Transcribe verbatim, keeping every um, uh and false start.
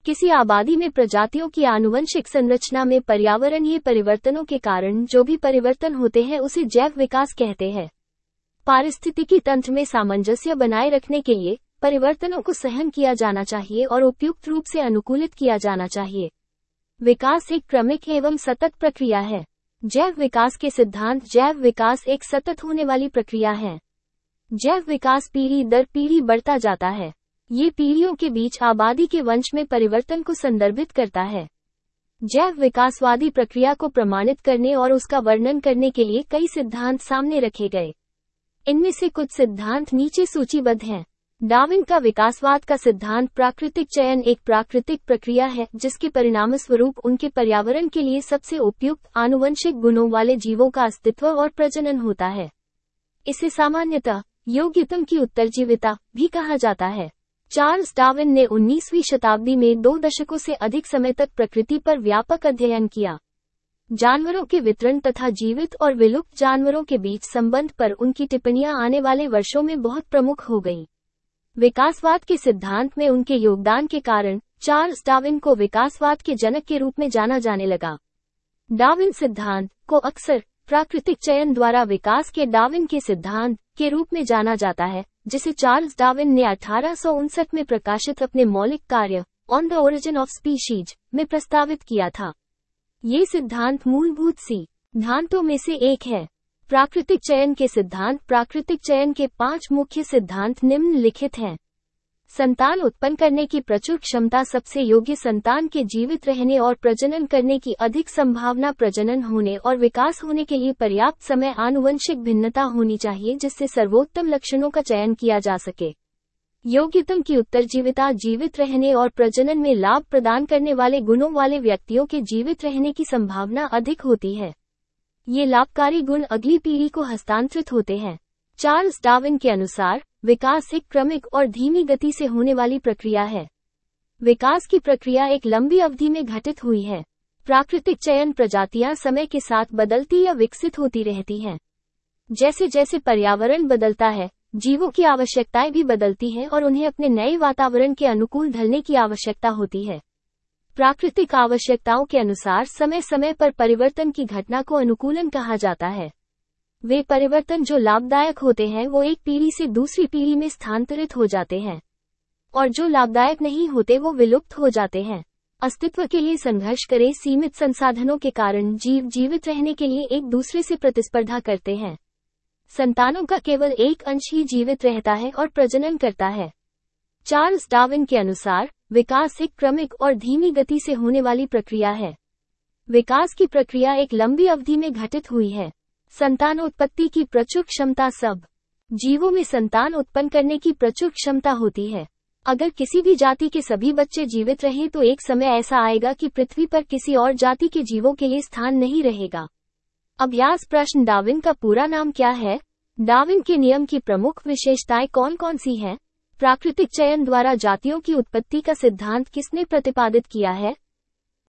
किसी आबादी में प्रजातियों की आनुवंशिक संरचना में पर्यावरणीय परिवर्तनों के कारण जो भी परिवर्तन होते हैं उसे जैव विकास कहते हैं। पारिस्थितिकी तंत्र में सामंजस्य बनाए रखने के लिए परिवर्तनों को सहन किया जाना चाहिए और उपयुक्त रूप से अनुकूलित किया जाना चाहिए। विकास एक क्रमिक एवं सतत प्रक्रिया है। जैव विकास के सिद्धांत। जैव विकास एक सतत होने वाली प्रक्रिया है। जैव विकास पीढ़ी दर पीढ़ी बढ़ता जाता है। ये पीढ़ियों के बीच आबादी के वंश में परिवर्तन को संदर्भित करता है। जैव विकासवादी प्रक्रिया को प्रमाणित करने और उसका वर्णन करने के लिए कई सिद्धांत सामने रखे गए। इनमें से कुछ सिद्धांत नीचे सूचीबद्ध हैं। डार्विन का विकासवाद का सिद्धांत। प्राकृतिक चयन एक प्राकृतिक प्रक्रिया है जिसके परिणामस्वरूप उनके पर्यावरण के लिए सबसे उपयुक्त आनुवंशिक गुणों वाले जीवों का अस्तित्व और प्रजनन होता है। इसे सामान्यतः योग्यतम की उत्तरजीविता भी कहा जाता है। चार्ल्स डार्विन ने उन्नीसवीं शताब्दी में दो दशकों से अधिक समय तक प्रकृति पर व्यापक अध्ययन किया। जानवरों के वितरण तथा जीवित और विलुप्त जानवरों के बीच संबंध पर उनकी टिप्पणियां आने वाले वर्षों में बहुत प्रमुख हो गईं। विकासवाद के सिद्धांत में उनके योगदान के कारण चार्ल्स डार्विन को विकासवाद के जनक के रूप में जाना जाने लगा। डार्विन सिद्धांत को अक्सर प्राकृतिक चयन द्वारा विकास के डार्विन के सिद्धांत के रूप में जाना जाता है, जिसे चार्ल्स डार्विन ने अठारह सौ उनसठ में प्रकाशित अपने मौलिक कार्य on the origin of species में प्रस्तावित किया था। ये सिद्धांत मूलभूत सिद्धांतों में से एक है। प्राकृतिक चयन के सिद्धांत। प्राकृतिक चयन के पांच मुख्य सिद्धांत निम्नलिखित हैं। संतान उत्पन्न करने की प्रचुर क्षमता। सबसे योग्य संतान के जीवित रहने और प्रजनन करने की अधिक संभावना। प्रजनन होने और विकास होने के लिए पर्याप्त समय। आनुवंशिक भिन्नता होनी चाहिए जिससे सर्वोत्तम लक्षणों का चयन किया जा सके। योग्यतम की उत्तरजीविता। जीवित रहने और प्रजनन में लाभ प्रदान करने वाले गुणों वाले व्यक्तियों के जीवित रहने की संभावना अधिक होती है। ये लाभकारी गुण अगली पीढ़ी को हस्तांतरित होते हैं। चार्ल्स डार्विन के अनुसार विकास एक क्रमिक और धीमी गति से होने वाली प्रक्रिया है। विकास की प्रक्रिया एक लंबी अवधि में घटित हुई है। प्राकृतिक चयन प्रजातियां समय के साथ बदलती या विकसित होती रहती हैं। जैसे जैसे पर्यावरण बदलता है, जीवों की आवश्यकताएं भी बदलती हैं और उन्हें अपने नए वातावरण के अनुकूल ढलने की आवश्यकता होती है। प्राकृतिक आवश्यकताओं के अनुसार समय समय पर परिवर्तन की घटना को अनुकूलन कहा जाता है। वे परिवर्तन जो लाभदायक होते हैं वो एक पीढ़ी से दूसरी पीढ़ी में स्थानांतरित हो जाते हैं, और जो लाभदायक नहीं होते वो विलुप्त हो जाते हैं। अस्तित्व के लिए संघर्ष करें। सीमित संसाधनों के कारण जीव जीवित रहने के लिए एक दूसरे से प्रतिस्पर्धा करते हैं। संतानों का केवल एक अंश ही जीवित रहता है और प्रजनन करता है। चार्ल्स डार्विन के अनुसार विकास एक क्रमिक और धीमी गति से होने वाली प्रक्रिया है। विकास की प्रक्रिया एक लंबी अवधि में घटित हुई है। संतानोत्पत्ति की प्रचुर क्षमता। सब जीवों में संतान उत्पन्न करने की प्रचुर क्षमता होती है। अगर किसी भी जाति के सभी बच्चे जीवित रहें तो एक समय ऐसा आएगा कि पृथ्वी पर किसी और जाति के जीवों के लिए स्थान नहीं रहेगा। अभ्यास प्रश्न। डार्विन का पूरा नाम क्या है? डार्विन के नियम की प्रमुख विशेषताएं कौन कौन सी हैं? प्राकृतिक चयन द्वारा जातियों की उत्पत्ति का सिद्धांत किसने प्रतिपादित किया है?